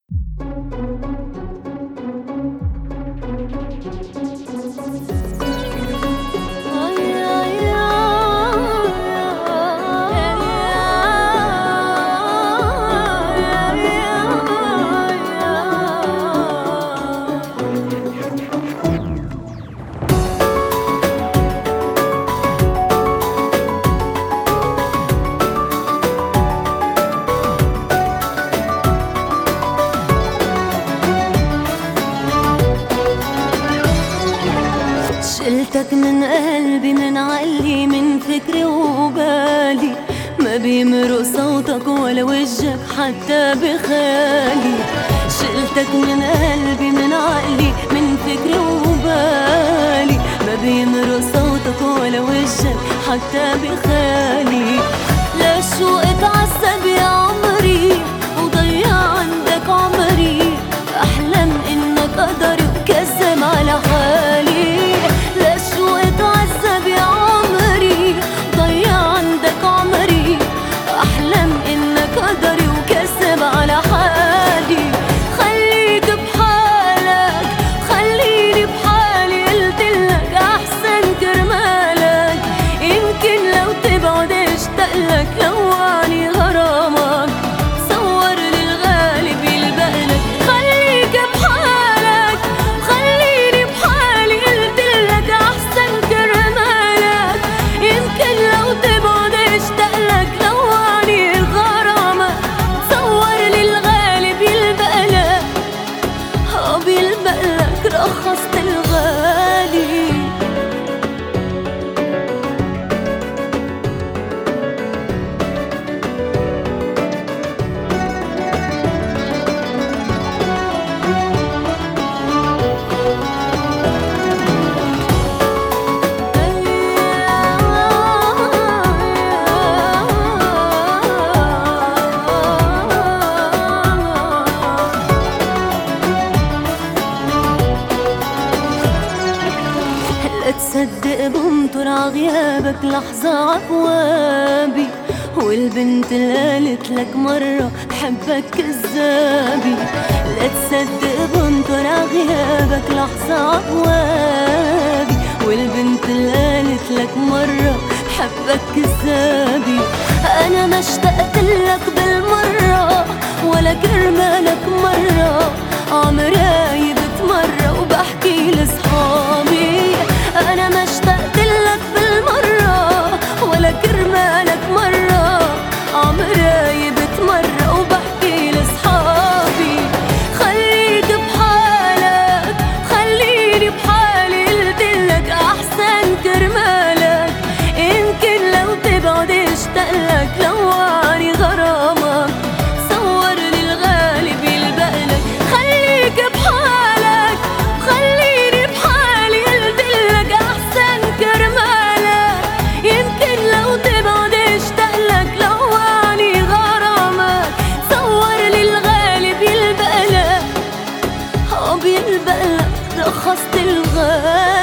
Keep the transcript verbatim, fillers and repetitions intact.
شلتك من قلبي من علي من فكري وبالي، ما بيمرق صوتك ولا وجهك حتى بخالي. شلتك من قلبي من عقلي من فكري وبالي، ما بيمرق صوتك ولا وجهك حتى بخالي. لشو اتعذب يا عمري وضيع عندك عمري، أحلم إنك قدري وكذب على حالي. لشو اتعذب يا عمري ضيع عندك عمري، أحلم إنك قدري وكذب على حالي. خليك بحالك خليني بحالي، قلتلك أحسن كرمالك، يمكن لو تبعد اشتقلك لواني غرامك، صور للغالب يلبقلك. خليك بحالك خليني بحالي، قلتلك أحسن كرمالك، يمكن لو تبعد اشتقلك لواني غرامك، صور للغالب يلبقلك. اه بيلبقلك رخصت الغالي. لا تصدق بمطر عغيابك لحظة عبوابي، والبنت اللي قالت لك مرة بحبك كذابي. لا تصدق بمطر عغيابك لحظة عبوابي، والبنت اللي قالت لك مرة بحبك كذابي. أنا ما اشتقت لك بالمرة ولا كرمالك مرة، عمري بتمرة وبحكي لصحابي. أنا ما اشتقت لك بالمرة ولا كرمالك مرة، عمري بتمرة وبحكي لصحابي. خليك بحالك خليني بحالي، قلتلك أحسن كرمالك، يمكن لو تبعد اشتقلك لواني غرامك، صور للغالب يلبقلك. خليك بحالك خليني بحالي، قلتلك أحسن كرمالك، يمكن لو تبعد اشتقلك لواني غرامك، صور للغالب يلبقلك. اه بيلبقلك رخصت الغالي.